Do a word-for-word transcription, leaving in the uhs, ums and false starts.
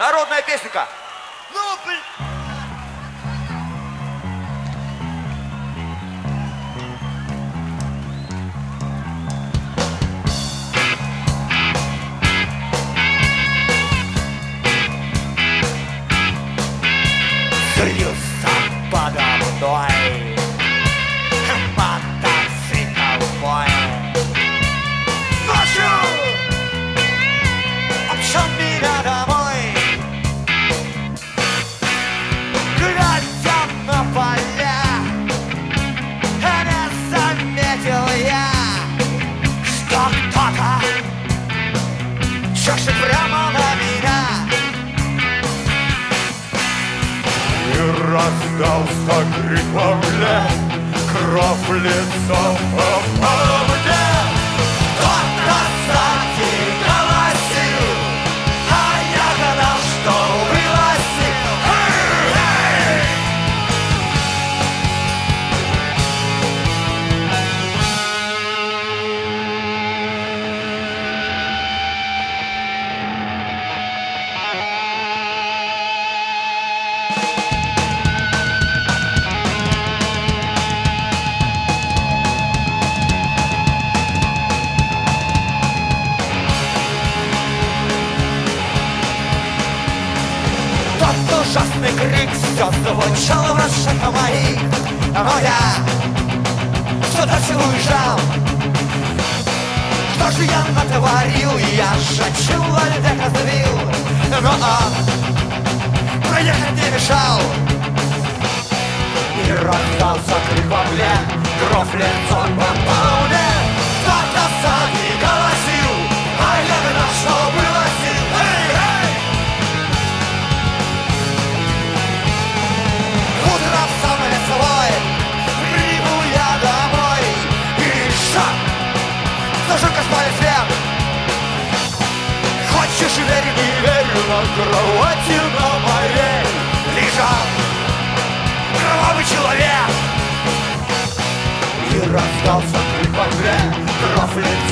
Народная песенка. Ну, блин. Слился подо мной мотоцикл мой. Ночью обшел меня домой, глядя на поля, не заметил я, что кто-то чешет прямо на меня. Раздался крик во мне, кровь лицом попала мне. Кто-то сзади голосил, а я гадал, что вылазил. Эй, эй! Тот ужасный крик все звучал в ушах моих, но я все дальше уезжал. Что же я натворил? Я же человека сбил, но он проехать не мешал. И раздался крик во мне, кровь лицом попал мне. Кто-то сзади голосил, а я гадал, что вылазил. Эй, эй! Утром самый свой приду я домой, и шаг, тоже космолет свет. Хочешь верь, не верь, на кровати на моей лежал кровавый человек. И раздался крик во мне, кровь лицом